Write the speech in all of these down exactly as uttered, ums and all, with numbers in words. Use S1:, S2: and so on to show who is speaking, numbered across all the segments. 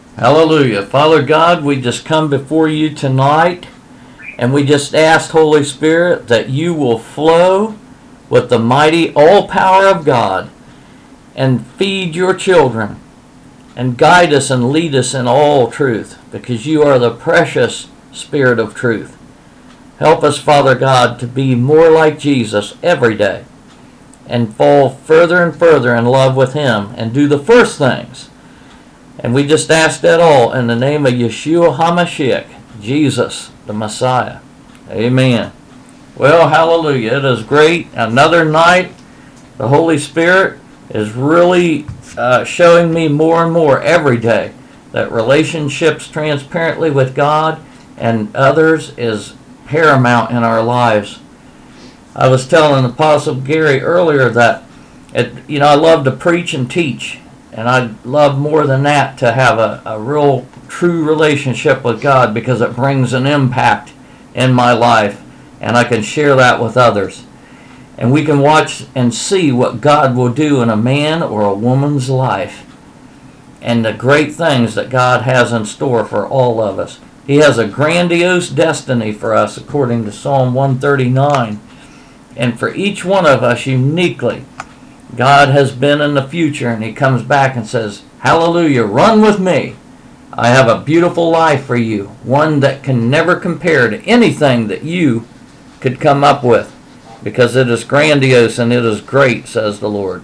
S1: Hallelujah. Father God, we just come before you tonight, and we just ask, Holy Spirit, that you will flow with the mighty all power of God and feed your children and guide us and lead us in all truth, because you are the precious Spirit of truth. Help us, Father God, to be more like Jesus every day and fall further and further in love with him and do the first things. And we just ask that all in the name of Yeshua HaMashiach, Jesus, the Messiah. Amen. Well, hallelujah. It is great. Another night. The Holy Spirit is really uh, showing me more and more every day that relationships transparently with God and others is paramount in our lives. I was telling Apostle Gary earlier that, it, you know, I love to preach and teach. And I'd love more than that to have a, a real true relationship with God, because it brings an impact in my life and I can share that with others. And we can watch and see what God will do in a man or a woman's life and the great things that God has in store for all of us. He has a grandiose destiny for us according to Psalm one thirty-nine. And for each one of us uniquely, God has been in the future, and he comes back and says, hallelujah, run with me. I have a beautiful life for you, one that can never compare to anything that you could come up with, because it is grandiose and it is great, says the Lord.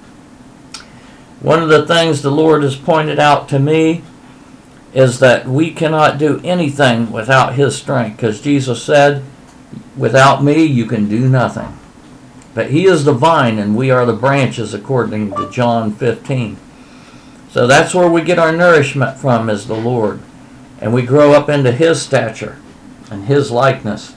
S1: One of the things the Lord has pointed out to me is that we cannot do anything without his strength, because Jesus said, without me you can do nothing. But he is the vine and we are the branches, according to John fifteen. So that's where we get our nourishment from, is the Lord. And we grow up into his stature and his likeness.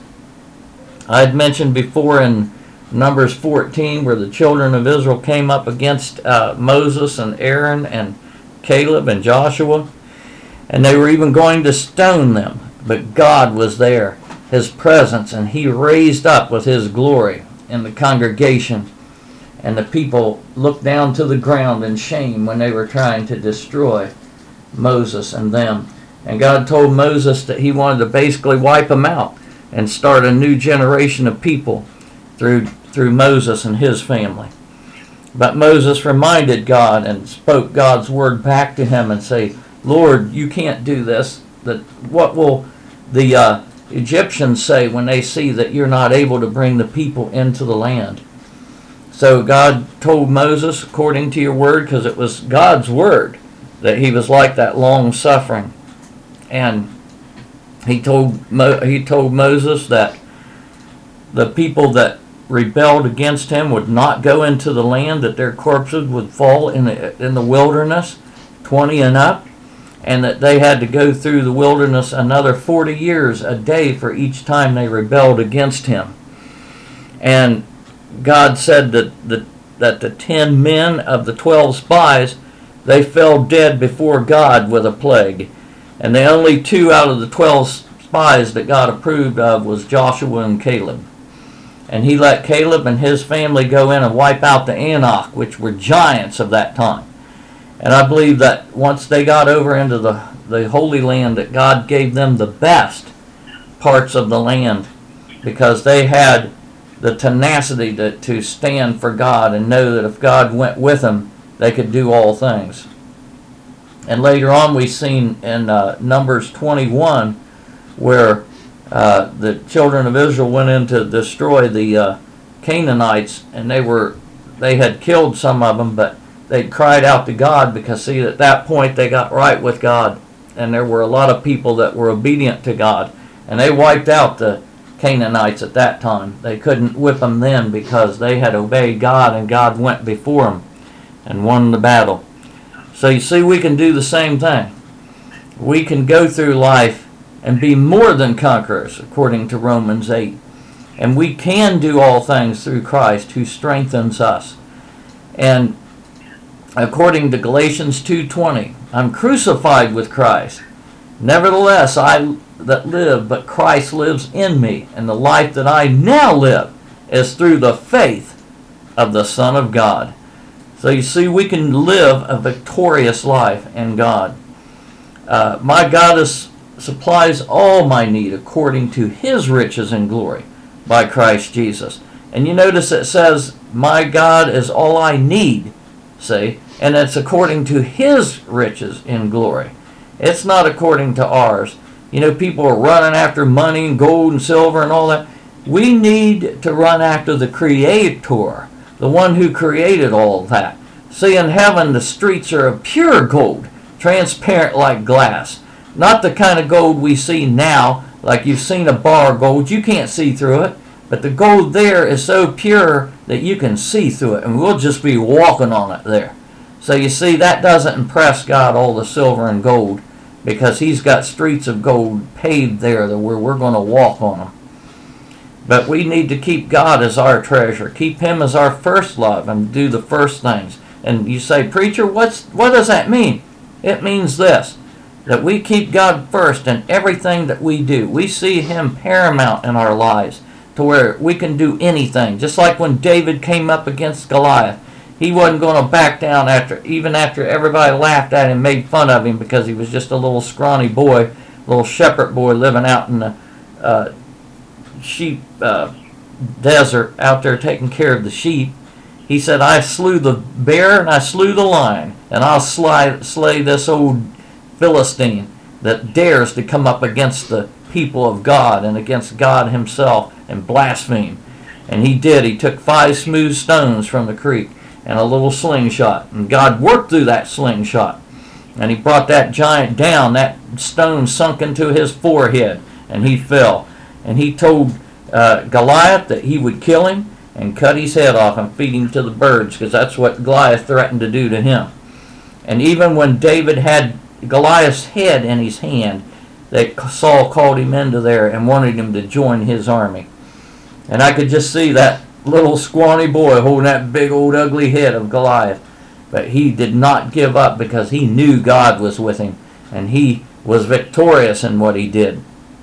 S1: I had mentioned before in Numbers fourteen where the children of Israel came up against uh, Moses and Aaron and Caleb and Joshua. And they were even going to stone them. But God was there, his presence, and he raised up with his glory in the congregation, and the people looked down to the ground in shame when they were trying to destroy Moses and them. And God told Moses that he wanted to basically wipe them out and start a new generation of people through through Moses and his family. But Moses reminded God and spoke God's word back to him and say, Lord, you can't do this. That what will the uh, Egyptians say when they see that you're not able to bring the people into the land? So God told Moses, according to your word, because it was God's word, that he was like that long suffering. And he told Mo- he told Moses that the people that rebelled against him would not go into the land, that their corpses would fall in the, in the wilderness, twenty and up. And that they had to go through the wilderness another forty years a day for each time they rebelled against him. And God said that the, that the ten men of the twelve spies, they fell dead before God with a plague. And the only two out of the twelve spies that God approved of was Joshua and Caleb. And he let Caleb and his family go in and wipe out the Anak, which were giants of that time. And I believe that once they got over into the, the Holy Land, that God gave them the best parts of the land, because they had the tenacity to, to stand for God and know that if God went with them, they could do all things. And later on we've seen in uh, Numbers twenty-one where uh, the children of Israel went in to destroy the uh, Canaanites, and they were they had killed some of them, but they cried out to God, because, see, at that point they got right with God. And there were a lot of people that were obedient to God. And they wiped out the Canaanites at that time. They couldn't whip them then, because they had obeyed God, and God went before them and won the battle. So you see, we can do the same thing. We can go through life and be more than conquerors, according to Romans eight. And we can do all things through Christ who strengthens us. And according to Galatians two twenty, I'm crucified with Christ. Nevertheless, I that live, but Christ lives in me. And the life that I now live is through the faith of the Son of God. So you see, we can live a victorious life in God. Uh, my God is, supplies all my need according to his riches and glory by Christ Jesus. And you notice it says, my God is all I need, see? And it's according to his riches in glory. It's not according to ours. You know, people are running after money and gold and silver and all that. We need to run after the Creator, the one who created all that. See, in heaven, the streets are of pure gold, transparent like glass. Not the kind of gold we see now, like you've seen a bar of gold. You can't see through it. But the gold there is so pure that you can see through it, and we'll just be walking on it there. So you see, that doesn't impress God, all the silver and gold, because he's got streets of gold paved there where we're going to walk on them. But we need to keep God as our treasure, keep him as our first love, and do the first things. And you say, preacher, what's what does that mean? It means this, that we keep God first in everything that we do. We see him paramount in our lives to where we can do anything. Just like when David came up against Goliath. He wasn't going to back down after, even after everybody laughed at him, made fun of him because he was just a little scrawny boy, little shepherd boy living out in the uh, sheep uh, desert out there taking care of the sheep. He said, I slew the bear and I slew the lion, and I'll slay, slay this old Philistine that dares to come up against the people of God and against God himself and blaspheme. And he did. He took five smooth stones from the creek and a little slingshot. And God worked through that slingshot. And he brought that giant down. That stone sunk into his forehead, and he fell. And he told uh, Goliath that he would kill him and cut his head off and feed him to the birds, because that's what Goliath threatened to do to him. And even when David had Goliath's head in his hand, that Saul called him into there and wanted him to join his army. And I could just see that little scrawny boy holding that big old ugly head of Goliath. But he did not give up because he knew God was with him. And he was victorious in what he did.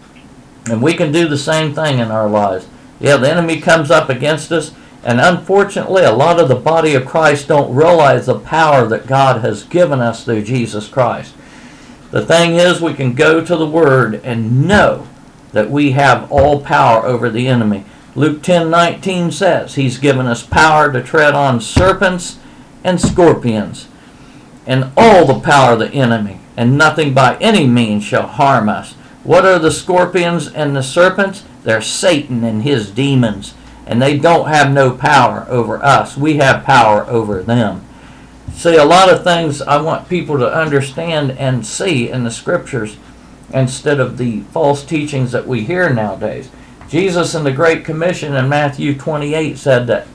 S1: And we can do the same thing in our lives. Yeah, the enemy comes up against us. And unfortunately, a lot of the body of Christ don't realize the power that God has given us through Jesus Christ. The thing is, we can go to the Word and know that we have all power over the enemy. Luke ten nineteen says he's given us power to tread on serpents and scorpions and all the power of the enemy, and nothing by any means shall harm us. What are the scorpions and the serpents? They're Satan and his demons, and they don't have no power over us. We have power over them. See, a lot of things I want people to understand and see in the Scriptures instead of the false teachings that we hear nowadays. Jesus in the Great Commission in Matthew twenty-eight said that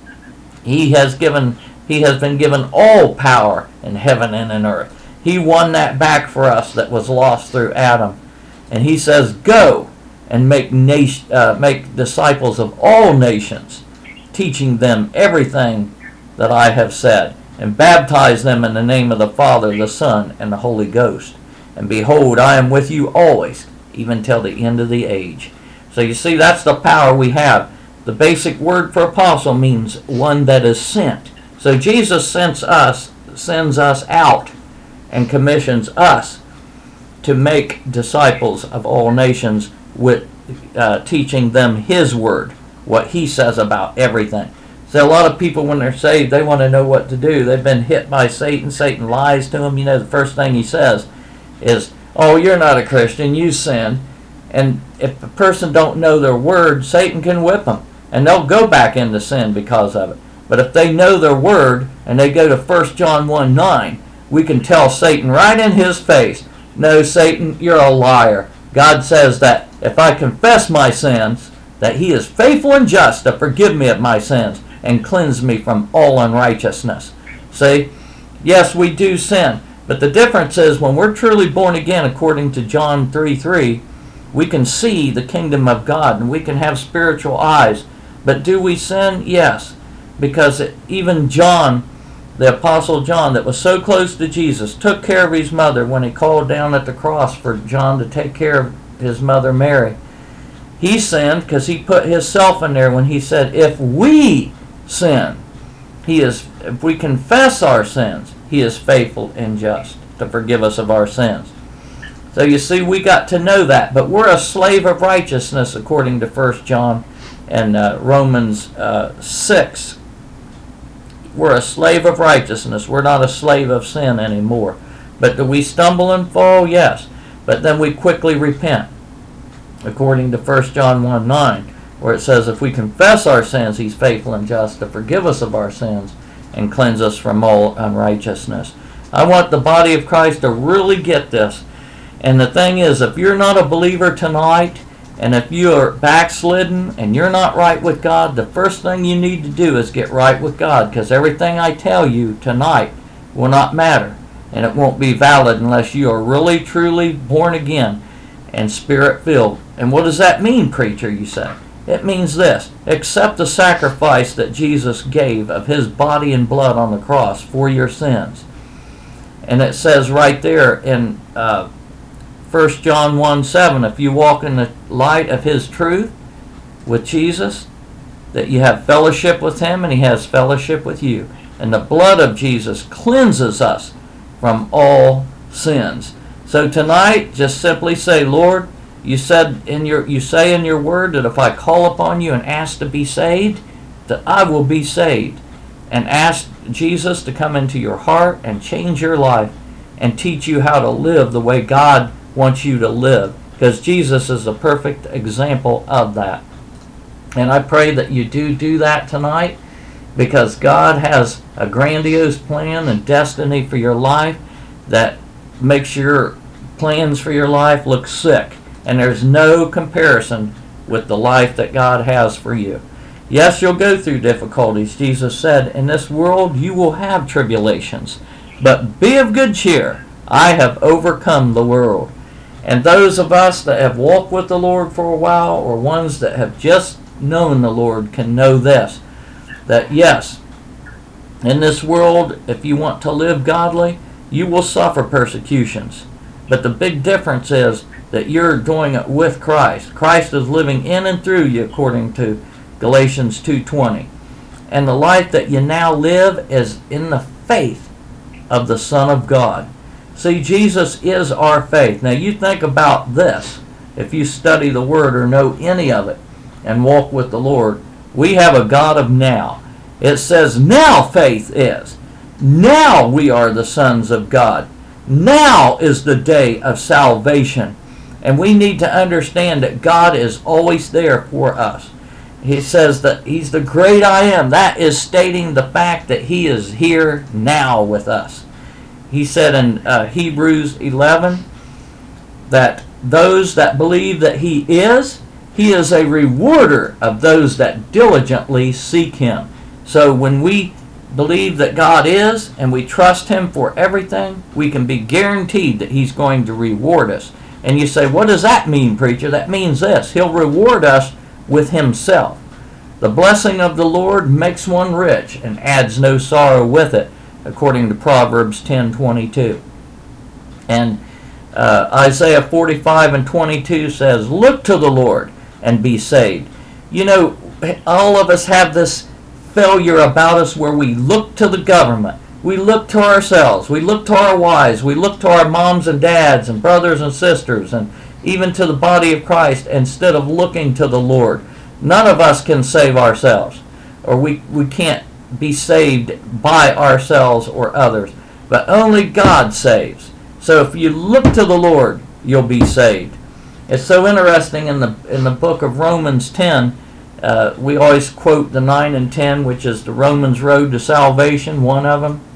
S1: he has given, he has been given all power in heaven and in earth. He won that back for us that was lost through Adam. And he says, go and make nation, uh, make disciples of all nations, teaching them everything that I have said, and baptize them in the name of the Father, the Son, and the Holy Ghost. And behold, I am with you always, even till the end of the age. So you see, that's the power we have. The basic word for apostle means one that is sent. So Jesus sends us, sends us out and commissions us to make disciples of all nations with uh, teaching them his word, what he says about everything. So a lot of people, when they're saved, they want to know what to do. They've been hit by Satan. Satan lies to them. You know, the first thing he says is, oh, you're not a Christian, you sinned. And if a person don't know their word, Satan can whip them. And they'll go back into sin because of it. But if they know their word, and they go to First John one nine, we can tell Satan right in his face, no, Satan, you're a liar. God says that if I confess my sins, that he is faithful and just to forgive me of my sins and cleanse me from all unrighteousness. See? Yes, we do sin. But the difference is when we're truly born again, according to John three three, we can see the kingdom of God and we can have spiritual eyes. But do we sin? Yes. Because it, even John, the Apostle John, that was so close to Jesus, took care of his mother when he called down at the cross for John to take care of his mother Mary. He sinned because he put himself in there when he said, if we sin, he is, if we confess our sins, he is faithful and just to forgive us of our sins. So you see, we got to know that. But we're a slave of righteousness according to First John and uh, Romans uh, six. We're a slave of righteousness. We're not a slave of sin anymore. But do we stumble and fall? Yes. But then we quickly repent, according to First John one nine, where it says, if we confess our sins, he's faithful and just to forgive us of our sins and cleanse us from all unrighteousness. I want the body of Christ to really get this. And the thing is, if you're not a believer tonight, and if you're backslidden and you're not right with God, the first thing you need to do is get right with God, because everything I tell you tonight will not matter, and it won't be valid unless you are really, truly born again and Spirit-filled. And what does that mean, preacher, you say? It means this: accept the sacrifice that Jesus gave of his body and blood on the cross for your sins. And it says right there in uh, First John one seven, if you walk in the light of his truth with Jesus, that you have fellowship with him and he has fellowship with you. And the blood of Jesus cleanses us from all sins. So tonight, just simply say, Lord, you said in your you say in your word that if I call upon you and ask to be saved, that I will be saved. And ask Jesus to come into your heart and change your life and teach you how to live the way God wants you to live, because Jesus is a perfect example of that. And I pray that you do do that tonight, because God has a grandiose plan and destiny for your life that makes your plans for your life look sick. And there's no comparison with the life that God has for you. Yes, you'll go through difficulties. Jesus said, in this world you will have tribulations, but be of good cheer. I have overcome the world. And those of us that have walked with the Lord for a while, or ones that have just known the Lord, can know this, that yes, in this world, if you want to live godly, you will suffer persecutions. But the big difference is that you're doing it with Christ. Christ is living in and through you, according to Galatians two twenty. And the life that you now live is in the faith of the Son of God. See, Jesus is our faith. Now you think about this. If you study the Word or know any of it and walk with the Lord, we have a God of now. It says now faith is. Now we are the sons of God. Now is the day of salvation. And we need to understand that God is always there for us. He says that he's the great I am. That is stating the fact that he is here now with us. He said in uh, Hebrews eleven that those that believe that he is, he is a rewarder of those that diligently seek him. So when we believe that God is and we trust him for everything, we can be guaranteed that he's going to reward us. And you say, what does that mean, preacher? That means this: he'll reward us with himself. The blessing of the Lord makes one rich and adds no sorrow with it, according to Proverbs ten twenty-two. And uh, Isaiah forty-five and twenty-two says, look to the Lord and be saved. You know, all of us have this failure about us where we look to the government. We look to ourselves. We look to our wives. We look to our moms and dads and brothers and sisters and even to the body of Christ instead of looking to the Lord. None of us can save ourselves, or we, we can't be saved by ourselves or others, but only God saves. So if you look to the Lord, you'll be saved. It's so interesting in the in the book of Romans ten. Uh, we always quote the nine and ten, which is the Romans road to salvation, one of them.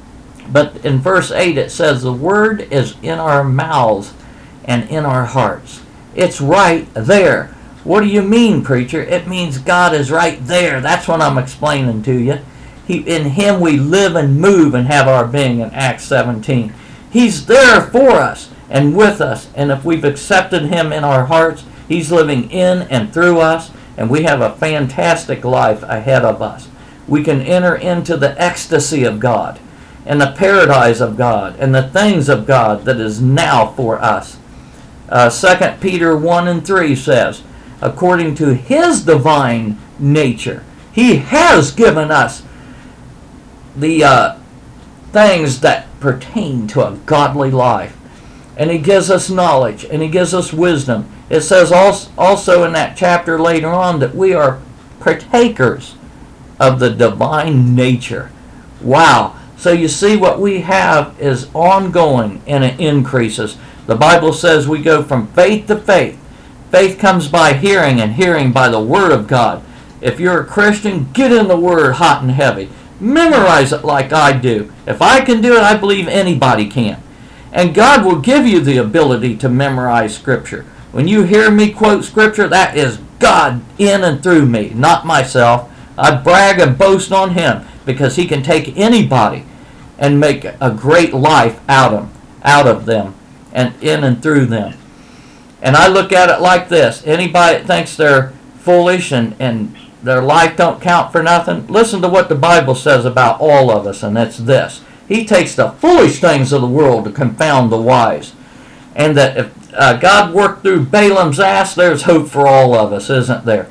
S1: But in verse eight it says, the word is in our mouths and in our hearts. It's right there. What do you mean, preacher? It means God is right there. That's what I'm explaining to you. He, in him we live and move and have our being in Acts seventeen. He's there for us and with us. And if we've accepted him in our hearts, he's living in and through us. And we have a fantastic life ahead of us. We can enter into the ecstasy of God and the paradise of God and the things of God that is now for us. Uh, Second Peter one and three says, according to his divine nature, he has given us the uh, things that pertain to a godly life. and He gives us knowledge, and He gives us wisdom. It says also in that chapter later on that we are partakers of the divine nature. Wow. So you see, what we have is ongoing and it increases. The Bible says we go from faith to faith. Faith comes by hearing, and hearing by the Word of God. If you're a Christian, get in the Word hot and heavy. Memorize it like I do. If I can do it, I believe anybody can. And God will give you the ability to memorize Scripture. When you hear me quote Scripture, that is God in and through me, not myself. I brag and boast on Him because He can take anybody and make a great life out of, out of them and in and through them. And I look at it like this. Anybody that thinks they're foolish and, and their life don't count for nothing, listen to what the Bible says about all of us, and it's this. He takes the foolish things of the world to confound the wise. And that if uh, God worked through Balaam's ass, there's hope for all of us, isn't there?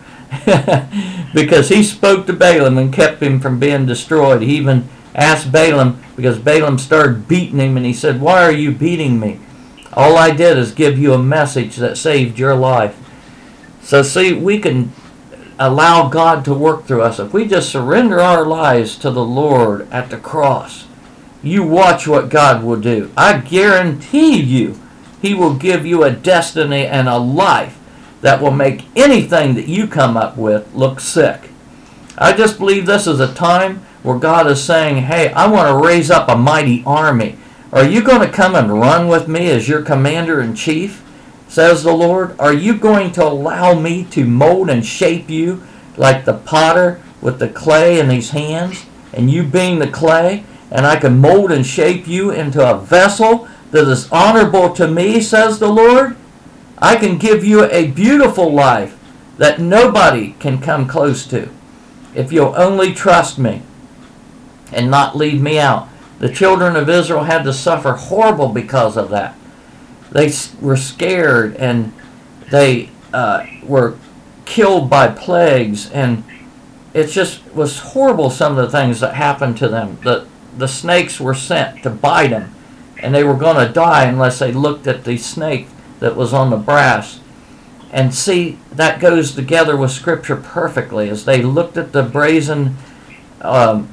S1: Because he spoke to Balaam and kept him from being destroyed. He even asked Balaam, because Balaam started beating him, and he said, "Why are you beating me? All I did is give you a message that saved your life." So see, we can allow God to work through us. If we just surrender our lives to the Lord at the cross, you watch what God will do. I guarantee you, He will give you a destiny and a life that will make anything that you come up with look sick. I just believe this is a time where God is saying, hey, I want to raise up a mighty army. Are you going to come and run with me as your commander-in-chief, says the Lord? Are you going to allow me to mold and shape you like the potter with the clay in his hands, and you being the clay, and I can mold and shape you into a vessel that is honorable to me, says the Lord? I can give you a beautiful life that nobody can come close to if you'll only trust me and not leave me out. The children of Israel had to suffer horrible because of that. They were scared, and they uh, were killed by plagues, and it just was horrible, some of the things that happened to them. The, the snakes were sent to bite them, and they were going to die unless they looked at the snake that was on the brass. And see, that goes together with Scripture perfectly. As they looked at the brazen um,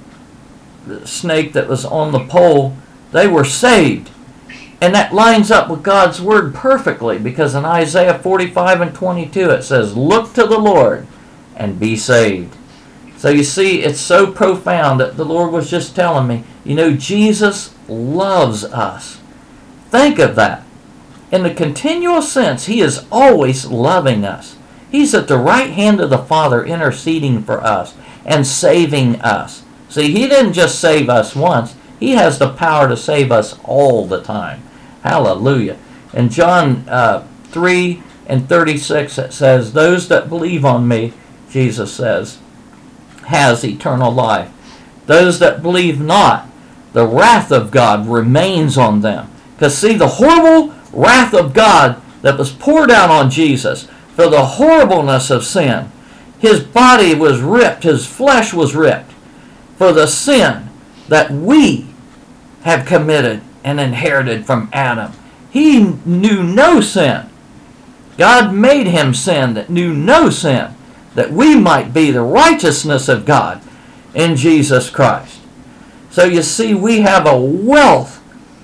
S1: snake that was on the pole, they were saved. And that lines up with God's Word perfectly, because in Isaiah forty-five and twenty-two it says, look to the Lord and be saved. So you see, it's so profound that the Lord was just telling me, you know, Jesus loves us. Think of that. In the continual sense, He is always loving us. He's at the right hand of the Father interceding for us and saving us. See, He didn't just save us once. He has the power to save us all the time. Hallelujah. In John uh, three and thirty-six it says, those that believe on me, Jesus says, has eternal life. Those that believe not, the wrath of God remains on them. Because see, the horrible wrath of God that was poured out on Jesus for the horribleness of sin. His body was ripped, His flesh was ripped for the sin that we have committed and inherited from Adam. He knew no sin. God made Him sin that knew no sin, that we might be the righteousness of God in Jesus Christ. So you see, we have a wealth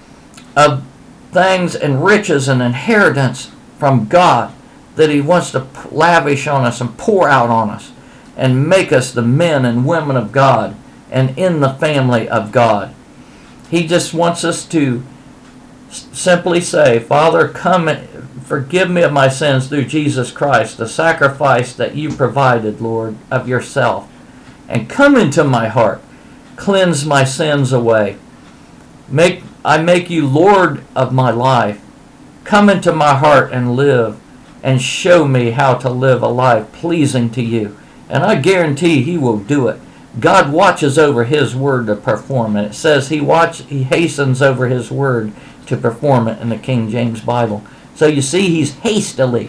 S1: of things and riches and inheritance from God that He wants to lavish on us and pour out on us and make us the men and women of God and in the family of God. He just wants us to simply say, Father, come and forgive me of my sins through Jesus Christ, the sacrifice that you provided, Lord, of yourself. And come into my heart. Cleanse my sins away. Make I make you Lord of my life. Come into my heart and live, and show me how to live a life pleasing to you. And I guarantee He will do it. God watches over His word to perform it. It says He watch, He hastens over His word to perform it in the King James Bible. So you see, He's hastily,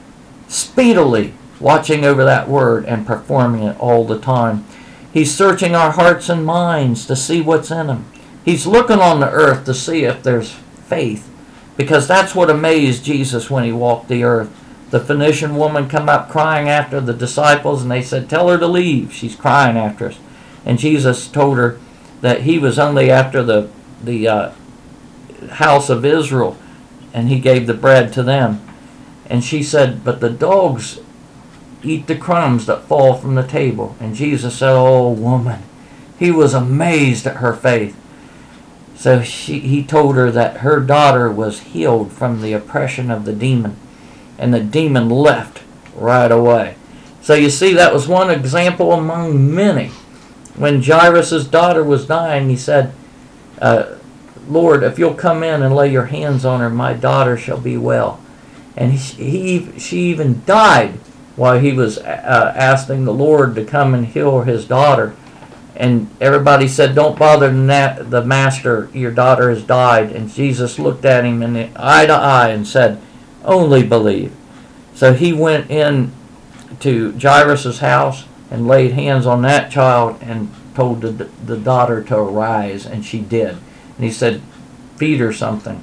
S1: speedily watching over that word and performing it all the time. He's searching our hearts and minds to see what's in them. He's looking on the earth to see if there's faith because that's what amazed Jesus when he walked the earth. The Phoenician woman come up crying after the disciples, and they said, tell her to leave. She's crying after us. And Jesus told her that he was only after the, the uh, house of Israel, and he gave the bread to them. And she said, but the dogs eat the crumbs that fall from the table. And Jesus said, oh, woman. He was amazed at her faith. So she, he told her that her daughter was healed from the oppression of the demon. And the demon left right away. So you see, that was one example among many. When Jairus' daughter was dying, he said, uh, Lord, if you'll come in and lay your hands on her, my daughter shall be well. And he, he she even died while he was uh, asking the Lord to come and heal his daughter. And everybody said, don't bother the master, your daughter has died. And Jesus looked at him in the eye to eye and said, only believe. So he went in to Jairus' house and laid hands on that child and told the, the daughter to arise, and she did. And he said, feed her something.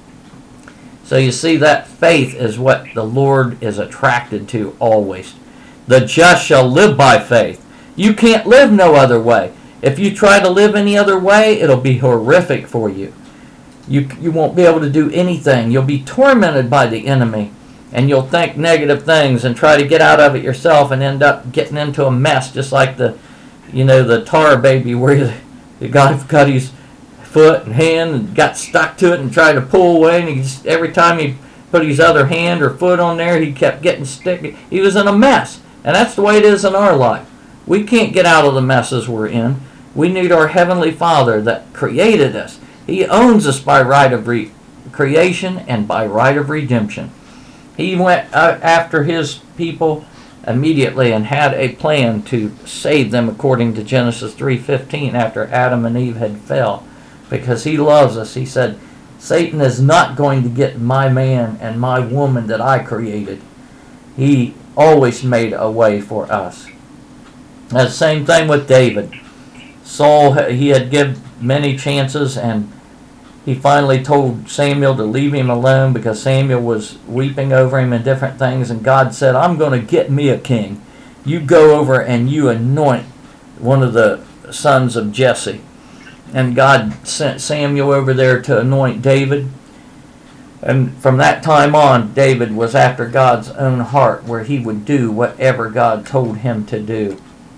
S1: So you see, that faith is what the Lord is attracted to always. The just shall live by faith. You can't live no other way. If you try to live any other way, it'll be horrific for you. You, you won't be able to do anything. You'll be tormented by the enemy, and you'll think negative things and try to get out of it yourself and end up getting into a mess, just like the, you know, the tar baby where the, the guy cut his foot and hand and got stuck to it and tried to pull away, and he just, every time he put his other hand or foot on there, he kept getting sticky. He was in a mess, and that's the way it is in our life. We can't get out of the messes we're in. We need our Heavenly Father that created us. He owns us by right of re- creation and by right of redemption. He went uh, after his people immediately and had a plan to save them according to Genesis three fifteen after Adam and Eve had fell. Because he loves us. He said, Satan is not going to get my man and my woman that I created. He always made a way for us. The same thing with David. Saul, he had given many chances, and he finally told Samuel to leave him alone because Samuel was weeping over him and different things, and God said, I'm going to get me a king. You go over and you anoint one of the sons of Jesse. And God sent Samuel over there to anoint David. And from that time on, David was after God's own heart, where he would do whatever God told him to do.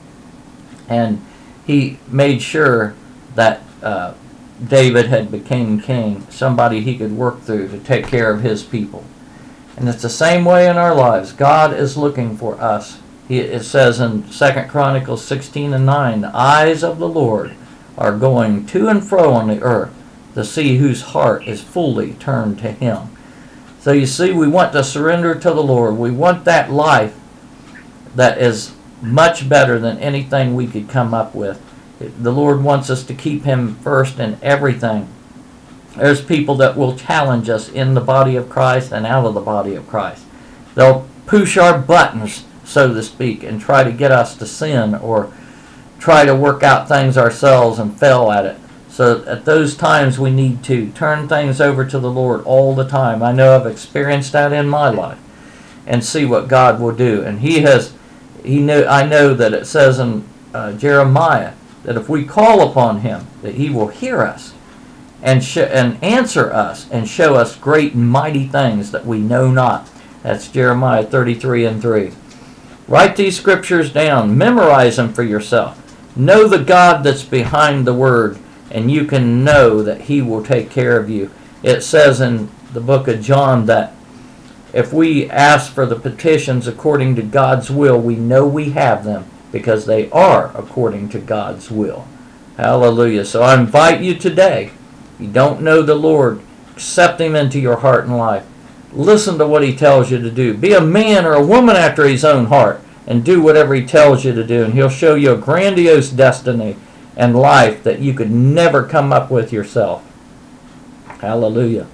S1: And he made sure that uh, David had become king, somebody he could work through to take care of his people. And it's the same way in our lives. God is looking for us. He, it says in Second Chronicles sixteen and nine, the eyes of the Lord are going to and fro on the earth to see whose heart is fully turned to him. So you see, we want to surrender to the Lord. We want that life that is much better than anything we could come up with. The Lord wants us to keep him first in everything. There's people that will challenge us in the body of Christ and out of the body of Christ. They'll push our buttons, so to speak, and try to get us to sin or try to work out things ourselves and fail at it. So at those times we need to turn things over to the Lord all the time. I know I've experienced that in my life, and see what God will do. And he has He know, I know that it says in uh, Jeremiah that if we call upon him, that he will hear us and sh- and answer us and show us great and mighty things that we know not. That's Jeremiah thirty-three and three. Write these scriptures down. Memorize them for yourself. Know the God that's behind the word, and you can know that he will take care of you. It says in the book of John that if we ask for the petitions according to God's will, we know we have them because they are according to God's will. Hallelujah. So I invite you today, if you don't know the Lord, accept him into your heart and life. Listen to what he tells you to do. Be a man or a woman after his own heart and do whatever he tells you to do, and he'll show you a grandiose destiny and life that you could never come up with yourself. Hallelujah.